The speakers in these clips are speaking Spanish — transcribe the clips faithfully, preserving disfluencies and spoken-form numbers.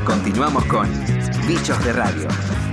Continuamos con Bichos de Radio.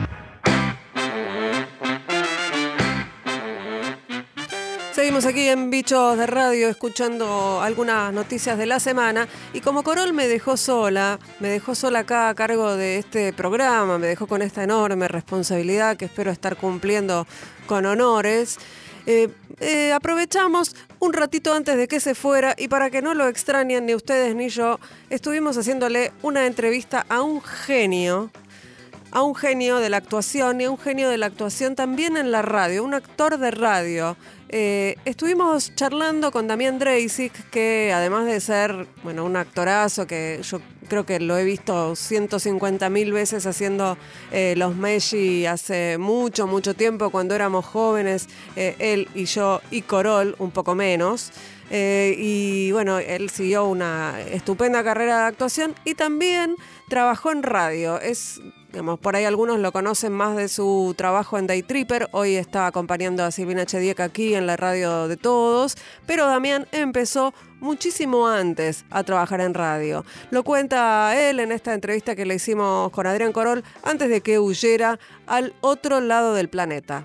Seguimos aquí en Bichos de Radio escuchando algunas noticias de la semana y como Corol me dejó sola, me dejó sola acá a cargo de este programa, me dejó con esta enorme responsabilidad que espero estar cumpliendo con honores. Eh, eh, aprovechamos un ratito antes de que se fuera y para que no lo extrañen ni ustedes ni yo, estuvimos haciéndole una entrevista a un genio, a un genio de la actuación y a un genio de la actuación también en la radio, un actor de radio. Eh, estuvimos charlando con Damián Dreisig, que además de ser, bueno, un actorazo que yo creo que lo he visto ciento cincuenta mil veces haciendo eh, los Messi hace mucho, mucho tiempo, cuando éramos jóvenes, eh, él y yo y Corol, un poco menos. Eh, y bueno, él siguió una estupenda carrera de actuación y también trabajó en radio. Es, digamos, por ahí algunos lo conocen más de su trabajo en Day Tripper. Hoy está acompañando a Silvina Chediek aquí en la radio de todos. Pero Damián empezó muchísimo antes a trabajar en radio. Lo cuenta él en esta entrevista que le hicimos con Adrián Corol antes de que huyera al otro lado del planeta.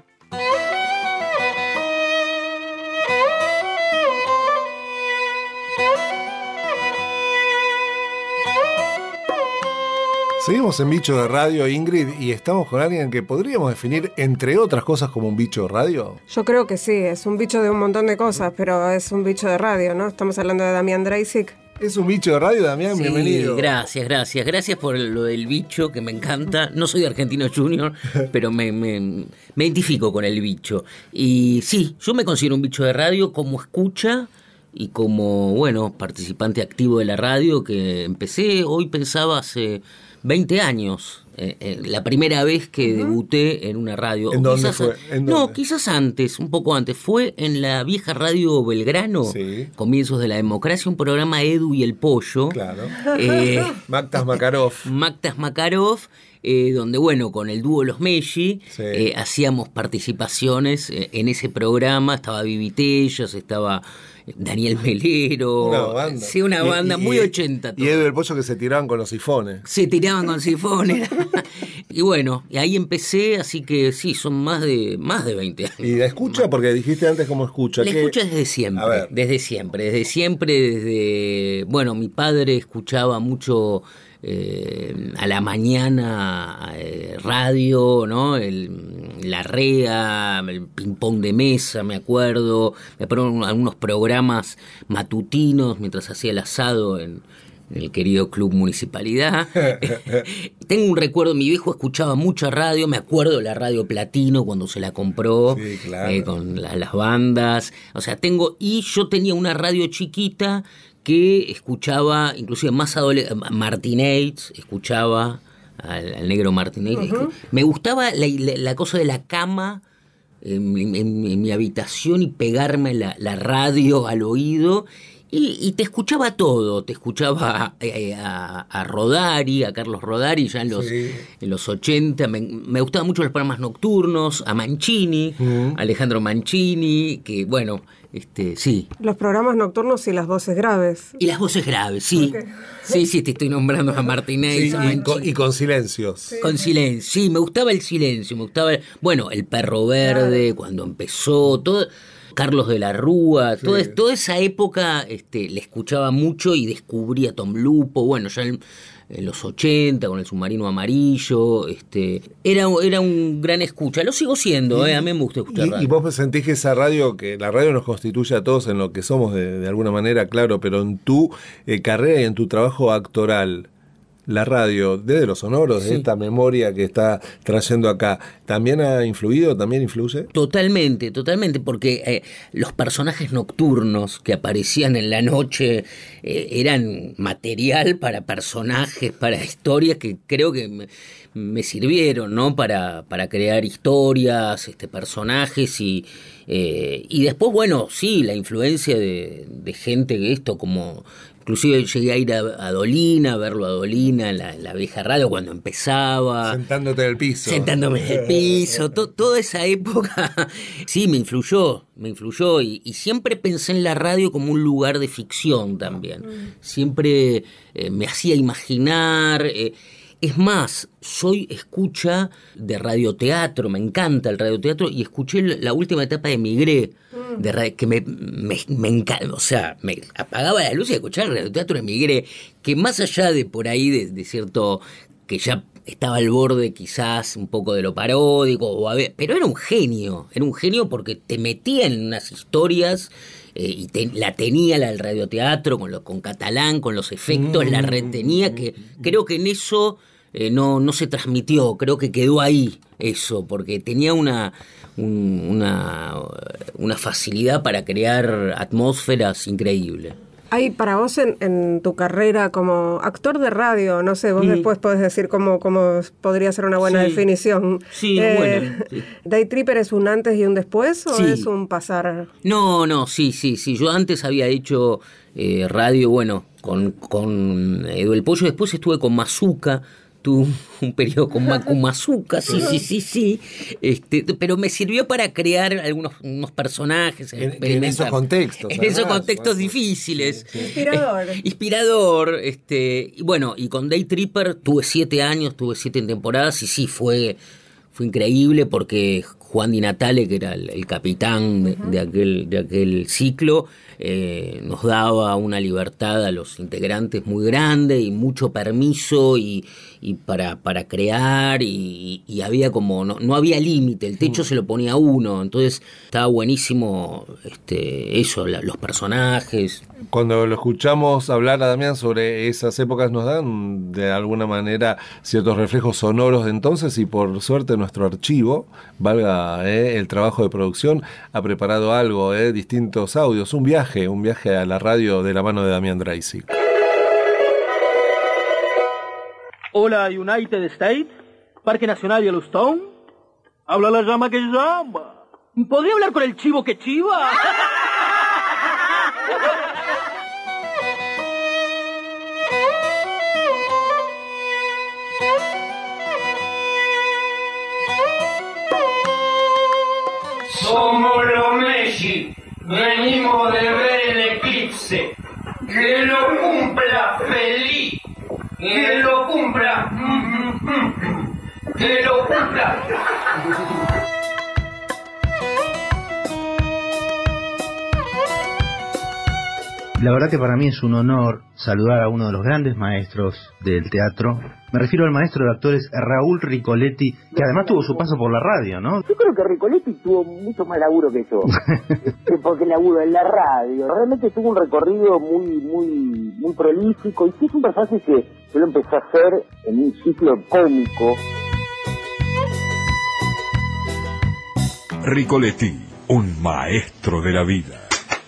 Seguimos en Bicho de Radio, Ingrid, y estamos con alguien que podríamos definir, entre otras cosas, como un bicho de radio. Yo creo que sí, es un bicho de un montón de cosas, pero es un bicho de radio, ¿no? Estamos hablando de Damián Dreisig. Es un bicho de radio, Damián, sí, bienvenido. Gracias, gracias. Gracias por lo del bicho, que me encanta. No soy de Argentino Junior, pero me, me, me identifico con el bicho. Y sí, yo me considero un bicho de radio como escucha y como, bueno, participante activo de la radio, que empecé, hoy pensaba hace veinte años, eh, eh, la primera vez que uh-huh. debuté en una radio. ¿En dónde fue? ¿En no, dónde? Quizás antes, un poco antes. Fue en la vieja radio Belgrano, sí. Comienzos de la democracia, un programa Edu y el Pollo. Claro. Eh, Mactas Makarov. Mactas Makarov, eh, donde, bueno, con el dúo Los Messi, sí. eh, hacíamos participaciones eh, en ese programa. Estaba Vivi Tellas, estaba Daniel Melero. Una banda. Sí, una banda y, muy y, ochenta. Y Edu y el Pollo que se tiraban con los sifones. Se tiraban con sifones. Y bueno, y ahí empecé, así que sí, son más de más de veinte años. ¿Y la escucha? Porque dijiste antes cómo escucha. La ¿Qué? escucha desde siempre, desde siempre, desde siempre, desde... Bueno, mi padre escuchaba mucho... Eh, a la mañana eh, radio, ¿no? El, la rea, el ping-pong de mesa, me acuerdo. Me acuerdo algunos programas matutinos mientras hacía el asado en, en el querido Club Municipalidad. Tengo un recuerdo, mi viejo escuchaba mucha radio, me acuerdo de la radio Platino cuando se la compró, sí, claro. eh, con la, las bandas. O sea, tengo... Y yo tenía una radio chiquita que escuchaba, inclusive más adolescente, Martínez, escuchaba al, al negro Martínez. Uh-huh. Me gustaba la, la, la cosa de la cama en, en, en mi habitación y pegarme la, la radio al oído. Y, y te escuchaba todo, te escuchaba eh, a, a Rodari, a Carlos Rodari ya en los, sí. en los ochenta, me, me gustaban mucho los programas nocturnos, a Mancini, uh-huh. Alejandro Mancini, que bueno, este sí. Los programas nocturnos y las voces graves. Y las voces graves, sí. Okay. Sí, sí, te estoy nombrando a Martínez. Sí, a y, con, y con silencios. Sí. Con silencio, sí, me gustaba el silencio, me gustaba, el, bueno, el Perro Verde, claro. Cuando empezó, todo... Carlos de la Rúa, sí. toda, toda esa época este, le escuchaba mucho y descubrí a Tom Lupo, bueno, ya en, en los ochenta con el Submarino Amarillo, este, era, era un gran escucha, lo sigo siendo, y, eh, a mí me gusta escuchar y, radio. Y vos sentís que esa radio, que la radio nos constituye a todos en lo que somos de, de alguna manera, claro, pero en tu eh, carrera y en tu trabajo actoral, la radio, desde los sonoros, sí. de esta memoria que está trayendo acá, ¿también ha influido, también influye? Totalmente, totalmente, porque eh, los personajes nocturnos que aparecían en la noche eh, eran material para personajes, para historias que creo que me, me sirvieron, ¿no? Para, para crear historias, este, personajes y... Eh, y después, bueno, sí, la influencia de, de gente que esto como... Inclusive llegué a ir a, a Dolina, a verlo a Dolina, en la, en la vieja radio, cuando empezaba. Sentándote en el piso. Sentándome en el piso. To, toda esa época, sí, me influyó, me influyó. Y, y siempre pensé en la radio como un lugar de ficción también. Siempre eh, me hacía imaginar... Eh, Es más, soy escucha de radioteatro, me encanta el radioteatro, y escuché la última etapa de Migré, de radio, que me, me, me encanta, o sea, me apagaba la luz y escuchaba el radioteatro de Migré, que más allá de por ahí, de, de cierto, que ya estaba al borde quizás un poco de lo paródico, o a ver, pero era un genio, era un genio porque te metía en unas historias... Eh, y te, la tenía la del radioteatro con, lo, con Catalán, con los efectos, mm. la retenía, que creo que en eso eh, no, no se transmitió, creo que quedó ahí eso, porque tenía una, un, una, una facilidad para crear atmósferas increíbles. Hay para vos en, en tu carrera como actor de radio, no sé, vos mm. después podés decir cómo, cómo podría ser una buena sí. definición. Sí, eh, bueno. Sí. ¿Day Tripper es un antes y un después o sí. es un pasar? No, no, sí, sí, sí. Yo antes había hecho eh, radio, bueno, con, con Edu el Pollo, después estuve con Mazuca, tuve un periodo con Mazuca, sí, sí, sí, sí, este, pero me sirvió para crear algunos unos personajes, en, en esos contextos, en esos contextos bueno, difíciles, sí, sí. inspirador, eh, inspirador, este, y bueno, y con Day Tripper tuve siete años, tuve siete temporadas y sí fue fue increíble porque Juan Di Natale, que era el, el capitán de, uh-huh. de aquel de aquel ciclo, eh, nos daba una libertad a los integrantes muy grande y mucho permiso y, y para, para crear y, y había como no, no había límite, el techo uh-huh. se lo ponía uno, entonces estaba buenísimo este eso, la, los personajes. Cuando lo escuchamos hablar a Damián sobre esas épocas nos dan de alguna manera ciertos reflejos sonoros de entonces y por suerte nuestro archivo, valga eh, el trabajo de producción, ha preparado algo, eh, distintos audios, un viaje, un viaje a la radio de la mano de Damián Dreisig. Hola United States, Parque Nacional Yellowstone, habla la llama que llama. ¿Podría hablar con el chivo que chiva? Somos los Messi, venimos de ver el eclipse. Que lo cumpla feliz, que lo cumpla, que lo cumpla. La verdad que para mí es un honor saludar a uno de los grandes maestros del teatro. Me refiero al maestro de actores Raúl Ricoletti, que además tuvo su paso por la radio, ¿no? Yo creo que Ricoletti tuvo mucho más laburo que yo, porque laburo en la radio. Realmente tuvo un recorrido muy muy muy prolífico y sí es un personaje que yo lo empecé a hacer en un ciclo cómico. Ricoletti, un maestro de la vida.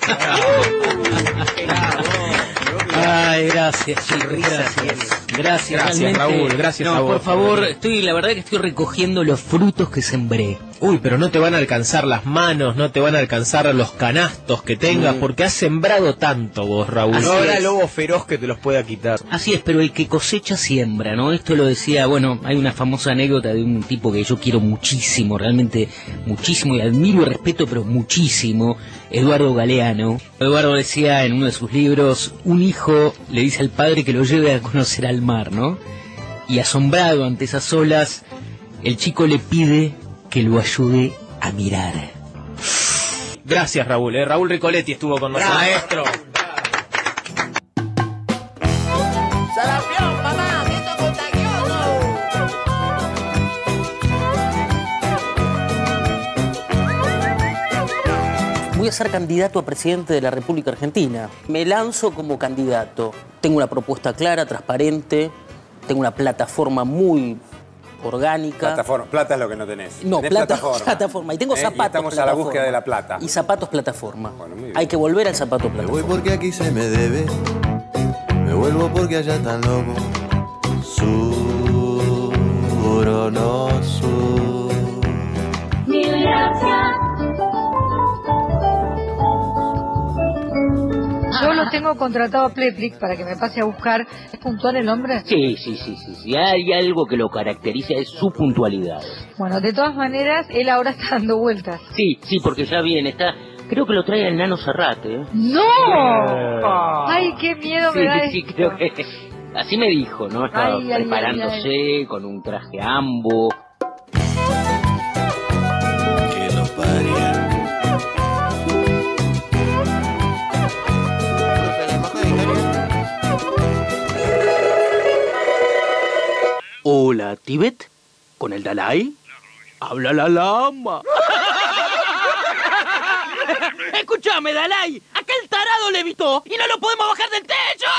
Ay, gracias, sí, gracias. Gracias, gracias Raúl, gracias no, a vos. Por favor, estoy, la verdad que estoy recogiendo los frutos que sembré. Uy, pero no te van a alcanzar las manos, no te van a alcanzar los canastos que tengas, mm. porque has sembrado tanto vos, Raúl. Así no habrá es. lobo feroz que te los pueda quitar. Así es, pero el que cosecha siembra, ¿no? Esto lo decía, bueno, hay una famosa anécdota de un tipo que yo quiero muchísimo, realmente muchísimo, y admiro y respeto, pero muchísimo, Eduardo Galeano. Eduardo decía en uno de sus libros, un hijo le dice al padre que lo lleve a conocer al mar, ¿no? Y asombrado ante esas olas, el chico le pide que lo ayude a mirar. Gracias, Raúl. ¿eh? Raúl Ricoletti estuvo con nosotros. Maestro. ¡Salapión, mamá! ¡Esto es contagioso! Voy a ser candidato a presidente de la República Argentina. Me lanzo como candidato. Tengo una propuesta clara, transparente. Tengo una plataforma muy orgánica. Plataforma. Plata es lo que no tenés. No, tenés plata, plataforma. plataforma. Y tengo ¿Eh? zapatos. Y estamos plataforma. a la búsqueda de la plata. Y zapatos plataforma. Bueno, muy bien. Hay que volver al zapato plataforma. Me voy porque aquí se me debe. Me vuelvo porque allá están locos. Sur o no sur. Mil gracias. Yo lo tengo contratado a Playflix para que me pase a buscar. ¿Es puntual el hombre? Sí, sí, sí, sí, sí. Hay algo que lo caracteriza, es su puntualidad. Bueno, de todas maneras, él ahora está dando vueltas. Sí, sí, porque ya viene, está... Creo que lo trae el Nano Serrate, ¿eh? ¡No! ¡Ay, qué miedo sí, me da sí, esto! creo que... Así me dijo, ¿no? Estaba Ay, ay, preparándose ay, con un traje ambo. Que lo parió. Hola, Tíbet, ¿con el Dalai? Habla la lama. Escúchame, Dalai. Aquel tarado levitó y no lo podemos bajar del techo.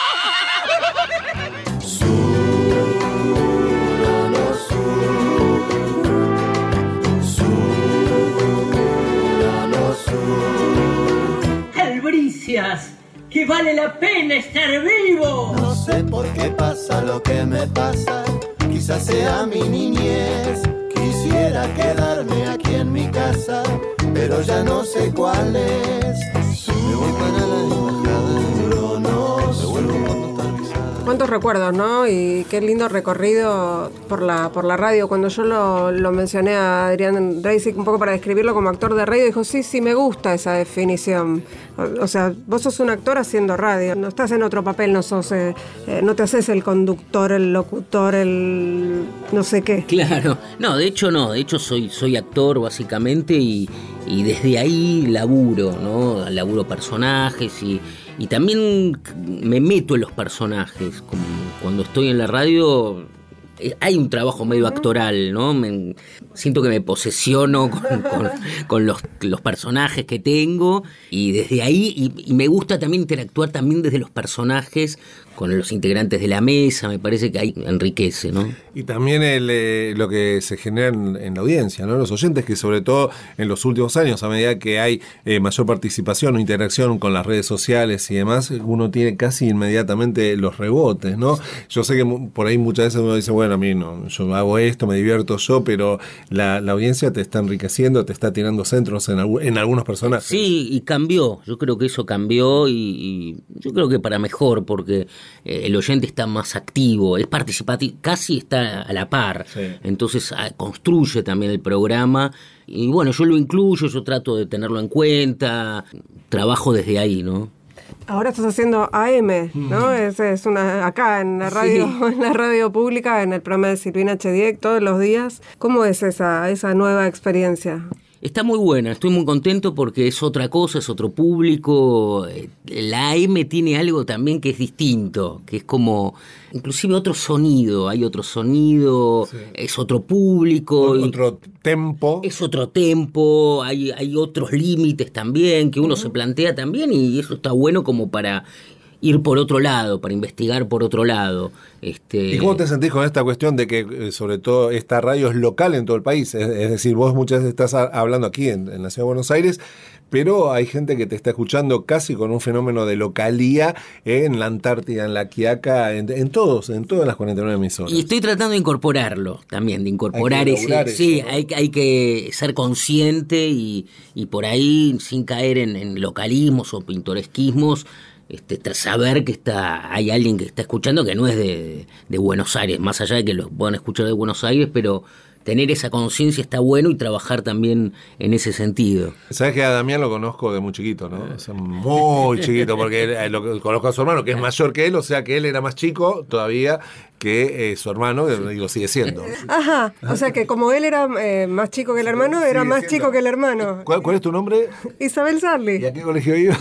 Albricias, que vale la pena estar vivo. No sé por qué pasa lo que me pasa. Quizás sea mi niñez. Quisiera quedarme aquí en mi casa, pero ya no sé cuál es. Me voy para la embajada de Cronos. Me vuelvo cuando está avisada. Cuántos recuerdos, ¿no? Y qué lindo recorrido por la por la radio. Cuando yo lo, lo mencioné a Adrián Reisig un poco para describirlo como actor de radio, dijo, sí, sí, me gusta esa definición. O, o sea, vos sos un actor haciendo radio, no estás en otro papel, no sos, eh, eh, no te haces el conductor, el locutor, el no sé qué. Claro, no, de hecho no, de hecho soy, soy actor básicamente y, y desde ahí laburo, ¿no? Laburo personajes y, y también me meto en los personajes. Como cuando estoy en la radio eh, hay un trabajo medio actoral, ¿no? Me, siento que me posesiono con, con, con los, los personajes que tengo y desde ahí, y, y me gusta también interactuar también desde los personajes con los integrantes de la mesa, me parece que ahí enriquece, ¿no? Y también el, eh, lo que se genera en, en la audiencia, ¿no? Los oyentes, que sobre todo en los últimos años, a medida que hay eh, mayor participación o interacción con las redes sociales y demás, uno tiene casi inmediatamente los rebotes, ¿no? Yo sé que por ahí muchas veces uno dice, bueno, a mí no, yo hago esto, me divierto yo, pero la, la audiencia te está enriqueciendo, te está tirando centros en, en algunos personajes. Sí, y cambió, yo creo que eso cambió y, y yo creo que para mejor, porque eh, el oyente está más activo, es participativo, casi está a la par, sí. Entonces a, construye también el programa y bueno, yo lo incluyo, yo trato de tenerlo en cuenta, trabajo desde ahí, ¿no? Ahora estás haciendo A M, ¿no? Es, es una acá en la radio, sí. En la radio pública, en el programa de Silvina Chediek todos los días. ¿Cómo es esa esa nueva experiencia? Está muy buena, estoy muy contento porque es otra cosa, es otro público. La A M tiene algo también que es distinto, que es como inclusive otro sonido, hay otro sonido, sí. Es otro público. Otro tempo. Es otro tempo, hay, hay otros límites también que uno uh-huh. se plantea también y eso está bueno como para ir por otro lado, para investigar por otro lado. Este... ¿Y cómo te sentís con esta cuestión de que, sobre todo, esta radio es local en todo el país? Es, es decir, vos muchas veces estás a, hablando aquí en, en la Ciudad de Buenos Aires, pero hay gente que te está escuchando casi con un fenómeno de localía en la Antártida, en la Quiaca, en, en todos, en todas las cuarenta y nueve emisoras. Y estoy tratando de incorporarlo también, de incorporar hay ese... Eso, sí, ¿no? hay, hay que ser consciente y, y por ahí, sin caer en, en localismos o pintoresquismos, Este, saber que está hay alguien que está escuchando que no es de, de Buenos Aires, más allá de que lo puedan escuchar de Buenos Aires, pero tener esa conciencia está bueno y trabajar también en ese sentido. Sabes que a Damián lo conozco de muy chiquito, ¿no? O sea, muy chiquito, porque él, lo, conozco a su hermano, que es mayor que él, o sea que él era más chico todavía que eh, su hermano, y lo sigue siendo. Ajá, o sea que como él era eh, más chico que el hermano, era más siendo. chico que el hermano. ¿Cuál, cuál es tu nombre? Isabel Sarli. ¿Y a qué colegio iba?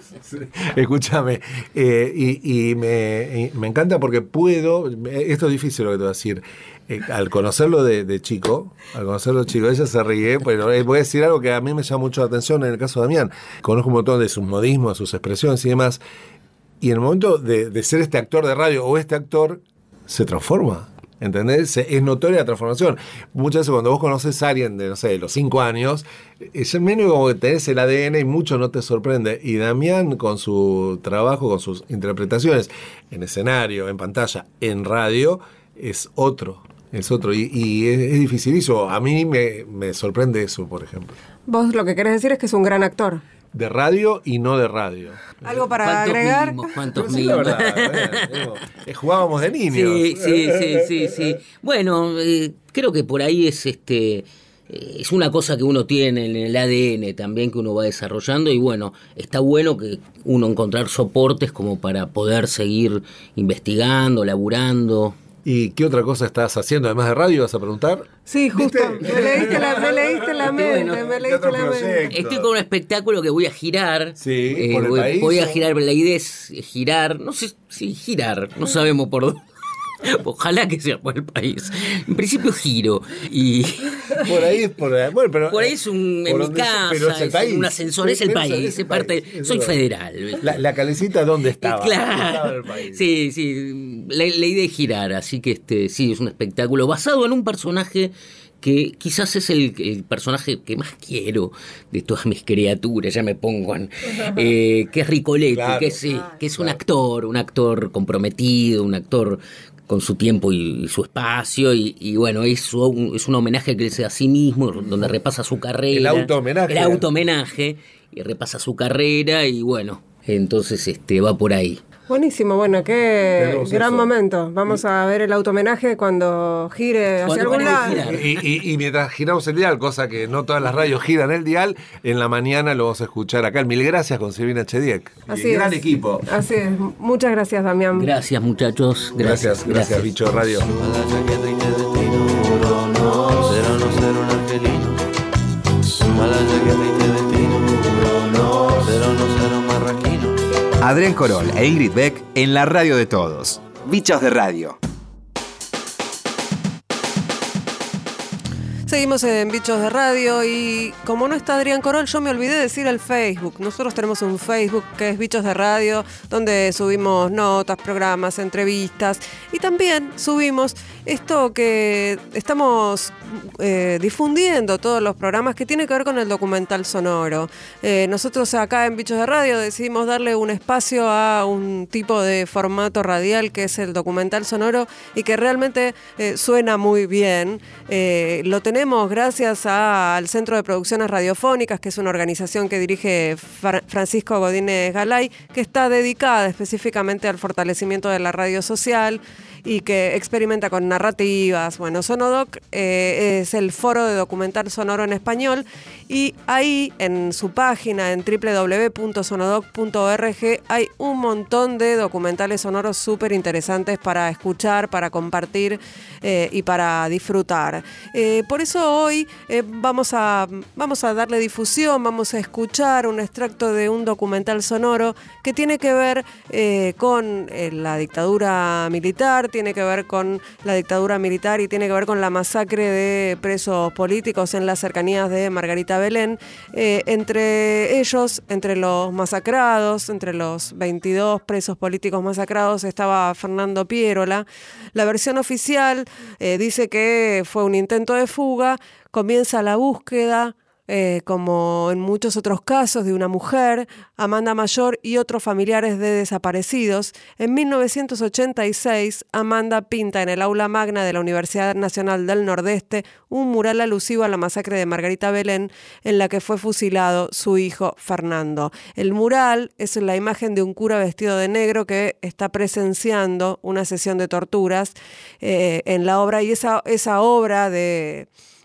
Escúchame, eh, y, y, me, y me encanta porque puedo, esto es difícil lo que te voy a decir, eh, al conocerlo de, de chico, al conocerlo de chico, ella se ríe, pero eh, voy a decir algo que a mí me llama mucho la atención en el caso de Damián. Conozco un montón de sus modismos, sus expresiones y demás, y en el momento de, de ser este actor de radio o este actor, se transforma. ¿Entendés? Es notoria la transformación. Muchas veces cuando vos conoces a alguien de, no sé, los cinco años, es menos como que tenés el A D N y mucho no te sorprende. Y Damián, con su trabajo, con sus interpretaciones en escenario, en pantalla, en radio, es otro. Es otro. Y, y es, es dificilísimo. A mí me, me sorprende eso, por ejemplo. Vos lo que querés decir es que es un gran actor. De radio y no de radio. ¿Algo para agregar? Mimos, ¿Cuántos sí, mimos? La verdad, eh, eh, jugábamos de niños. Sí, sí, sí, sí, sí. Bueno, eh, creo que por ahí es este es una cosa que uno tiene en el A D N también, que uno va desarrollando, y bueno, está bueno que uno encontrar soportes como para poder seguir investigando, laburando. ¿Y qué otra cosa estás haciendo además de radio? ¿Vas a preguntar? Sí, justo. Me leíste la, me leíste la mente, bueno, me leíste la mente. Estoy con un espectáculo que voy a girar. Sí, eh, por el voy, país, voy a ¿o? girar, la idea es girar, no sé si girar, no sabemos por dónde. Ojalá que sea por el país. En principio giro y por ahí es por ahí, bueno, pero por ahí es un en mi casa, pero es, el es país. un ascensor, es el Pero país, es el es parte, país, es soy verdad. federal. La, la calecita dónde estaba, Claro. estaba en el país. Sí, sí, la, la idea es girar, así que este sí es un espectáculo basado en un personaje que quizás es el, el personaje que más quiero de todas mis criaturas, ya me pongo en, eh, que es Ricoletti, Claro. que es, eh, que es un actor, un actor comprometido, un actor con su tiempo y, y su espacio, y, y bueno, es un, es un homenaje que él se da a sí mismo, donde repasa su carrera. El auto-homenaje. El auto-homenaje, y repasa su carrera, y bueno, entonces este va por ahí. Buenísimo, bueno, qué Tenemos gran eso. momento. Vamos a ver el automenaje cuando gire hacia Cuando algún pare de lado. girar. Y, y- y mientras giramos el dial, cosa que no todas las radios giran el dial, en la mañana lo vamos a escuchar acá. Mil gracias con Silvina Chediek. Así Gran es. equipo. Así es. Muchas gracias, Damián. Gracias, muchachos. Gracias, gracias, Bicho Radio. Cero no ser un angelino. Mala chaqueta y te destino. Cero no ser un marraquino. Adrián Corol e Ingrid Beck en la radio de todos. Bichos de Radio. Seguimos en Bichos de Radio y como no está Adrián Corol, yo me olvidé de decir el Facebook. Nosotros tenemos un Facebook que es Bichos de Radio, donde subimos notas, programas, entrevistas y también subimos esto que estamos eh, difundiendo, todos los programas que tiene que ver con el documental sonoro. Eh, nosotros acá en Bichos de Radio decidimos darle un espacio a un tipo de formato radial que es el documental sonoro y que realmente eh, suena muy bien. Eh, lo tenemos gracias a, al Centro de Producciones Radiofónicas, que es una organización que dirige Fra- Francisco Godínez Galay, que está dedicada específicamente al fortalecimiento de la radio social y que experimenta con narrativas. Bueno, Sonodoc eh, es el foro de documental sonoro en español y ahí en su página en doble u doble u doble u punto sonodoc punto org hay un montón de documentales sonoros súper interesantes para escuchar, para compartir eh, y para disfrutar. Eh, por eso hoy eh, vamos, a, vamos a darle difusión, vamos a escuchar un extracto de un documental sonoro que tiene que ver eh, con eh, la dictadura militar, tiene que ver con la dictadura militar y tiene que ver con la masacre de presos políticos en las cercanías de Margarita Belén. Eh, entre ellos, entre los masacrados, entre los veintidós presos políticos masacrados, estaba Fernando Pierola. La versión oficial eh, dice que fue un intento de fuga, comienza la búsqueda, Eh, como en muchos otros casos, de una mujer, Amanda Mayor y otros familiares de desaparecidos. En mil novecientos ochenta y seis, Amanda pinta en el aula magna de la Universidad Nacional del Nordeste un mural alusivo a la masacre de Margarita Belén, en la que fue fusilado su hijo Fernando. El mural es la imagen de un cura vestido de negro que está presenciando una sesión de torturas eh, en la obra, y esa, esa obra de...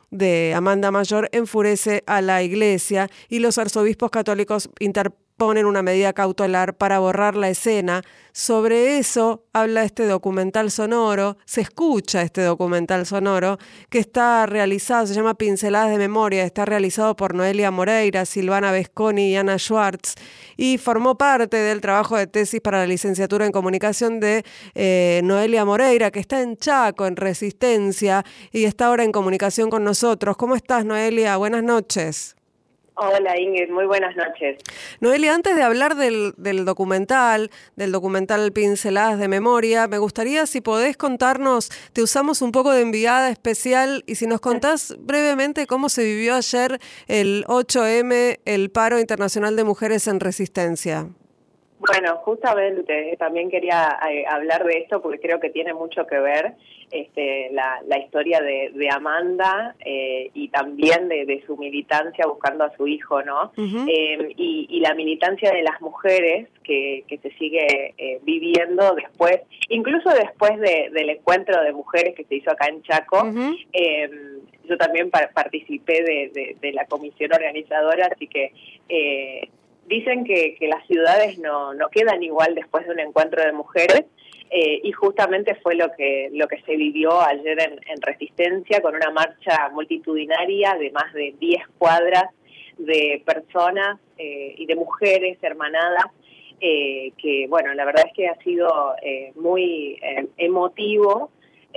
de Amanda Mayor enfurece a la iglesia y los arzobispos católicos interponen una medida cautelar para borrar la escena. Sobre eso habla este documental sonoro, se escucha este documental sonoro que está realizado, se llama Pinceladas de Memoria, está realizado por Noelia Moreira, Silvana Vesconi y Ana Schwartz y formó parte del trabajo de tesis para la licenciatura en comunicación de eh, Noelia Moreira, que está en Chaco, en Resistencia, y está ahora en comunicación con nosotros. ¿Cómo estás, Noelia? Buenas noches. Hola Ingrid, muy buenas noches. Noelia, antes de hablar del, del documental, del documental Pinceladas de Memoria, me gustaría, si podés contarnos, te usamos un poco de enviada especial y si nos contás brevemente cómo se vivió ayer el ocho eme, el Paro Internacional de Mujeres en Resistencia. Bueno, justamente también quería eh, hablar de esto porque creo que tiene mucho que ver este, la, la historia de, de Amanda eh, y también de, de su militancia buscando a su hijo, ¿no? Uh-huh. eh, y, y la militancia de las mujeres que, que se sigue eh, viviendo después, incluso después de, del encuentro de mujeres que se hizo acá en Chaco. Uh-huh. eh, yo también pa- participé de, de, de la comisión organizadora, así que... Eh, Dicen que, que las ciudades no, no quedan igual después de un encuentro de mujeres eh, y justamente fue lo que lo que se vivió ayer en, en Resistencia con una marcha multitudinaria de más de diez cuadras de personas eh, y de mujeres hermanadas eh, que, bueno, la verdad es que ha sido eh, muy eh, emotivo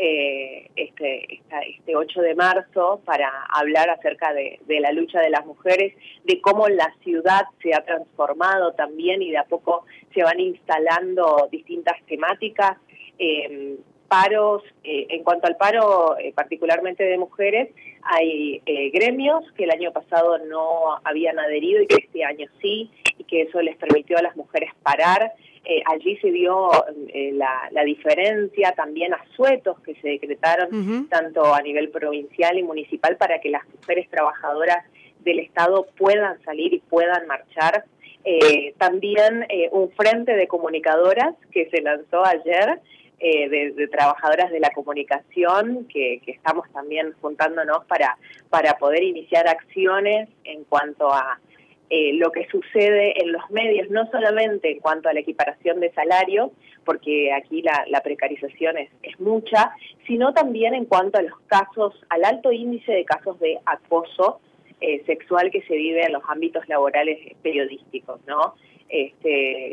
Eh, este, esta, este ocho de marzo para hablar acerca de, de la lucha de las mujeres, de cómo la ciudad se ha transformado también y de a poco se van instalando distintas temáticas, eh, paros, eh, en cuanto al paro eh, particularmente de mujeres, hay eh, gremios que el año pasado no habían adherido y que este año sí, y que eso les permitió a las mujeres parar. Eh, allí se vio eh, la, la diferencia, también asuetos que se decretaron uh-huh. tanto a nivel provincial y municipal para que las mujeres trabajadoras del Estado puedan salir y puedan marchar. Eh, también eh, un frente de comunicadoras que se lanzó ayer, eh, de, de trabajadoras de la comunicación, que, que estamos también juntándonos para, para poder iniciar acciones en cuanto a Eh, lo que sucede en los medios, no solamente en cuanto a la equiparación de salarios, porque aquí la, la precarización es, es mucha, sino también en cuanto a los casos, al alto índice de casos de acoso eh, sexual que se vive en los ámbitos laborales periodísticos, ¿no? Este,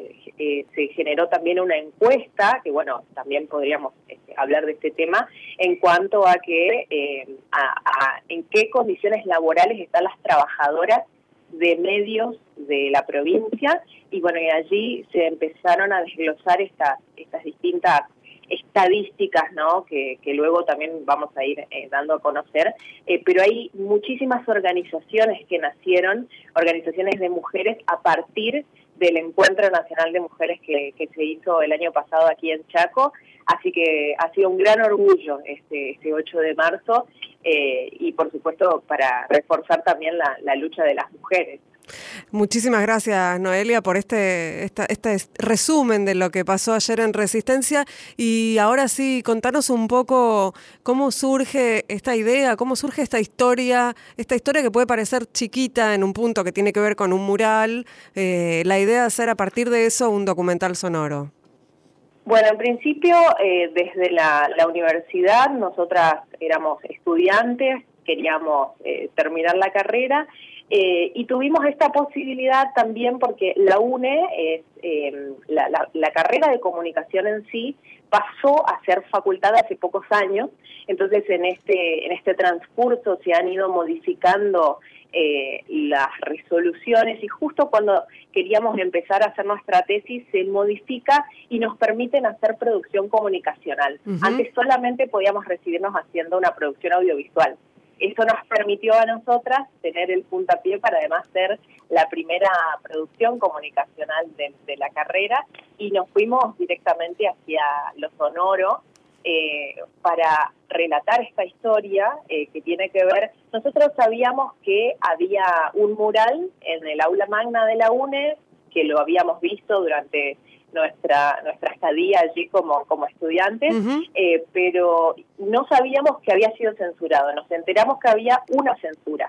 eh, se generó también una encuesta, que bueno, también podríamos este, hablar de este tema, en cuanto a que eh, a, a, en qué condiciones laborales están las trabajadoras de medios de la provincia, y bueno, y allí se empezaron a desglosar estas estas distintas estadísticas, ¿no? Que, que luego también vamos a ir eh, dando a conocer, eh, pero hay muchísimas organizaciones que nacieron, organizaciones de mujeres a partir del Encuentro Nacional de Mujeres que, que se hizo el año pasado aquí en Chaco, así que ha sido un gran orgullo este, este ocho de marzo, eh, y por supuesto para reforzar también la, la lucha de las mujeres. Muchísimas gracias, Noelia, por este, esta, este resumen de lo que pasó ayer en Resistencia. Y ahora sí, contanos un poco cómo surge esta idea, cómo surge esta historia, esta historia que puede parecer chiquita en un punto que tiene que ver con un mural, eh, la idea de hacer a partir de eso un documental sonoro. Bueno, en principio, eh, desde la, la universidad, nosotras éramos estudiantes, queríamos eh, terminar la carrera, Eh, y tuvimos esta posibilidad también porque la UNE, es, eh, la, la, la carrera de comunicación en sí, pasó a ser facultad hace pocos años, entonces en este, en este transcurso se han ido modificando eh, las resoluciones y justo cuando queríamos empezar a hacer nuestra tesis se modifica y nos permiten hacer producción comunicacional. Uh-huh. Antes solamente podíamos recibirnos haciendo una producción audiovisual. Eso nos permitió a nosotras tener el puntapié para además ser la primera producción comunicacional de, de la carrera y nos fuimos directamente hacia lo sonoro eh, para relatar esta historia eh, que tiene que ver. Nosotros sabíamos que había un mural en el aula magna de la UNE, que lo habíamos visto durante nuestra nuestra estadía allí como, como estudiantes, uh-huh. eh, pero no sabíamos que había sido censurado. Nos enteramos que había una censura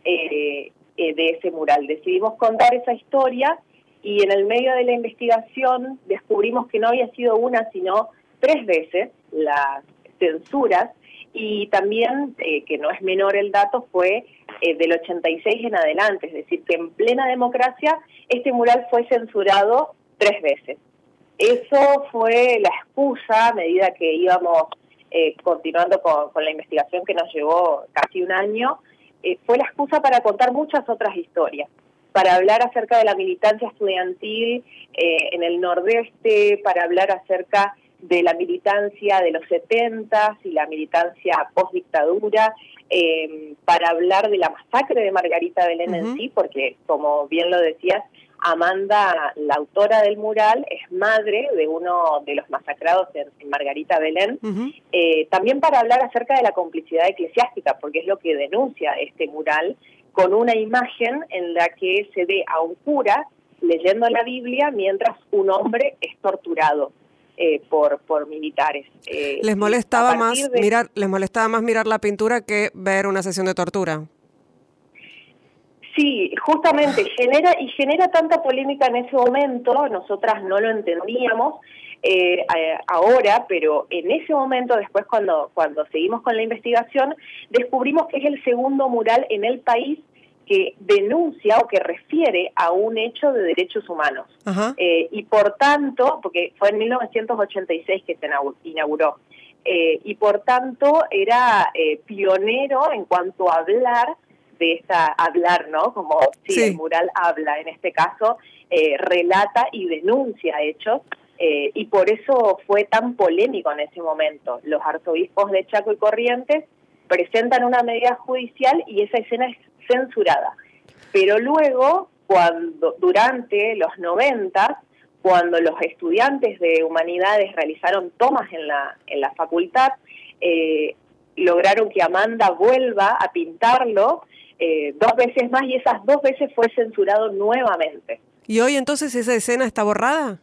eh, eh, de ese mural. Decidimos contar esa historia y en el medio de la investigación descubrimos que no había sido una, sino tres veces las censuras, y también, eh, que no es menor el dato, fue eh, del ochenta y seis en adelante, es decir, que en plena democracia este mural fue censurado tres veces. Eso fue la excusa a medida que íbamos eh, continuando con, con la investigación que nos llevó casi un año, eh, fue la excusa para contar muchas otras historias, para hablar acerca de la militancia estudiantil eh, en el nordeste, para hablar acerca de la militancia de los setentas y la militancia post-dictadura, eh, para hablar de la masacre de Margarita Belén uh-huh. en sí, porque como bien lo decías, Amanda, la autora del mural, es madre de uno de los masacrados en, en Margarita Belén, uh-huh. eh, también para hablar acerca de la complicidad eclesiástica, porque es lo que denuncia este mural, con una imagen en la que se ve a un cura leyendo la Biblia mientras un hombre es torturado eh, por, por militares. Eh, ¿Les molestaba más de... mirar, les molestaba más mirar la pintura que ver una sesión de tortura? Sí, justamente, genera y genera tanta polémica en ese momento, nosotras no lo entendíamos eh, ahora, pero en ese momento, después cuando, cuando seguimos con la investigación, descubrimos que es el segundo mural en el país que denuncia o que refiere a un hecho de derechos humanos. Eh, y por tanto, porque fue en mil novecientos ochenta y seis que se inauguró, eh, y por tanto era eh, pionero en cuanto a hablar de esta, hablar, ¿no? Como si sí, el mural habla, en este caso, eh, relata y denuncia hechos, eh, y por eso fue tan polémico en ese momento. Los arzobispos de Chaco y Corrientes presentan una medida judicial y esa escena es censurada. Pero luego, cuando durante los noventa, cuando los estudiantes de humanidades realizaron tomas en la, en la facultad, eh, lograron que Amanda vuelva a pintarlo Eh, dos veces más y esas dos veces fue censurado nuevamente. ¿Y hoy entonces esa escena está borrada?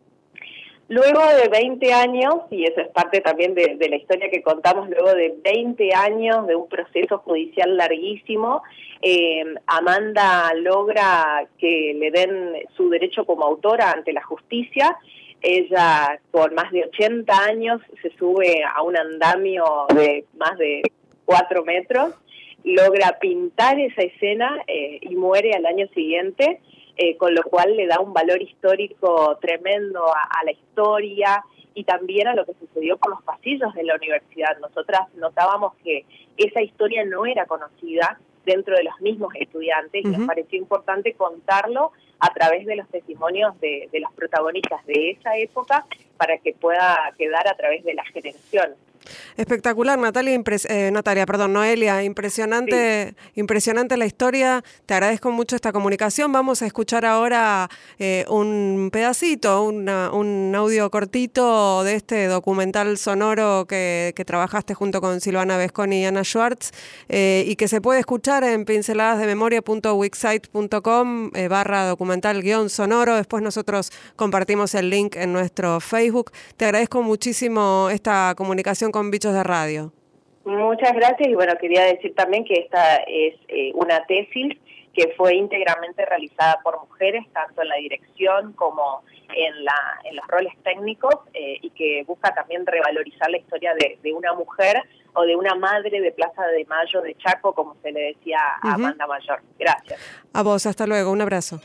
Luego de veinte años, y eso es parte también de, de la historia que contamos, luego de veinte años de un proceso judicial larguísimo, eh, Amanda logra que le den su derecho como autora ante la justicia. Ella, con más de ochenta años, se sube a un andamio de más de cuatro metros, logra pintar esa escena eh, y muere al año siguiente, eh, con lo cual le da un valor histórico tremendo a, a la historia y también a lo que sucedió por los pasillos de la universidad. Nosotras notábamos que esa historia no era conocida dentro de los mismos estudiantes uh-huh. y nos pareció importante contarlo a través de los testimonios de, de los protagonistas de esa época para que pueda quedar a través de las generaciones. Espectacular, Natalia, impres- eh, Natalia, perdón, Noelia, impresionante, sí. impresionante la historia. Te agradezco mucho esta comunicación. Vamos a escuchar ahora eh, un pedacito, una, un audio cortito de este documental sonoro que, que trabajaste junto con Silvana Vesconi y Ana Schwartz eh, y que se puede escuchar en pinceladasdememoria punto wixsite punto com eh, barra documental guión sonoro. Después nosotros compartimos el link en nuestro Facebook. Te agradezco muchísimo esta comunicación con Bichos de Radio. Muchas gracias y bueno, quería decir también que esta es eh, una tesis que fue íntegramente realizada por mujeres, tanto en la dirección como en, la, en los roles técnicos eh, y que busca también revalorizar la historia de, de una mujer o de una madre de Plaza de Mayo de Chaco, como se le decía a uh-huh. Amanda Mayor. Gracias. A vos, hasta luego, un abrazo.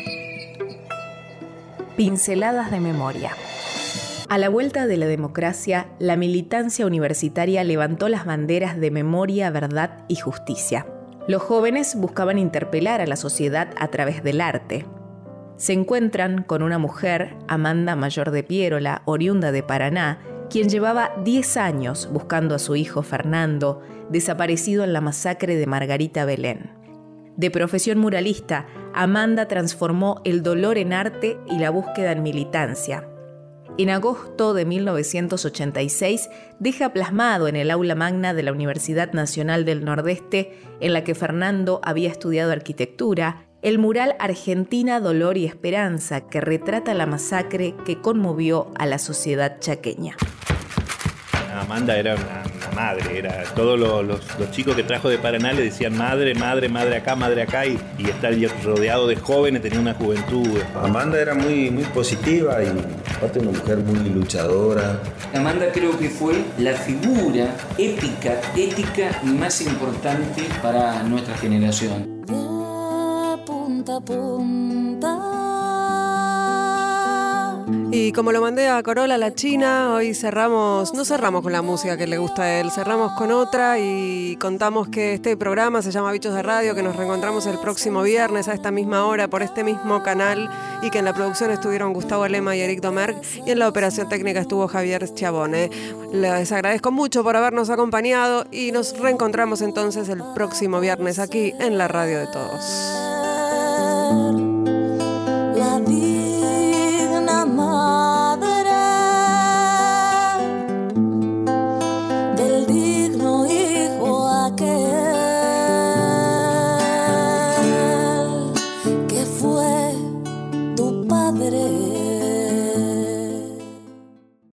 Pinceladas de memoria. A la vuelta de la democracia, la militancia universitaria levantó las banderas de memoria, verdad y justicia. Los jóvenes buscaban interpelar a la sociedad a través del arte. Se encuentran con una mujer, Amanda Mayor de Pierola, oriunda de Paraná, quien llevaba diez años buscando a su hijo Fernando, desaparecido en la masacre de Margarita Belén. De profesión muralista, Amanda transformó el dolor en arte y la búsqueda en militancia. En agosto de mil novecientos ochenta y seis deja plasmado en el aula magna de la Universidad Nacional del Nordeste, en la que Fernando había estudiado arquitectura, el mural Argentina, Dolor y Esperanza, que retrata la masacre que conmovió a la sociedad chaqueña. Amanda era una, una madre, era todos los, los, los chicos que trajo de Paraná le decían madre, madre, madre acá, madre acá, y, y estar rodeado de jóvenes, tenía una juventud. Amanda era muy, muy positiva y aparte una mujer muy luchadora. Amanda creo que fue la figura épica, ética más importante para nuestra generación. De punta a punta. Y como lo mandé a Corola, la China, hoy cerramos, no cerramos con la música que le gusta a él, cerramos con otra y contamos que este programa se llama Bichos de Radio, que nos reencontramos el próximo viernes a esta misma hora por este mismo canal y que en la producción estuvieron Gustavo Lema y Eric Domergue y en la operación técnica estuvo Javier Chiavone. Les agradezco mucho por habernos acompañado y nos reencontramos entonces el próximo viernes aquí en la radio de todos.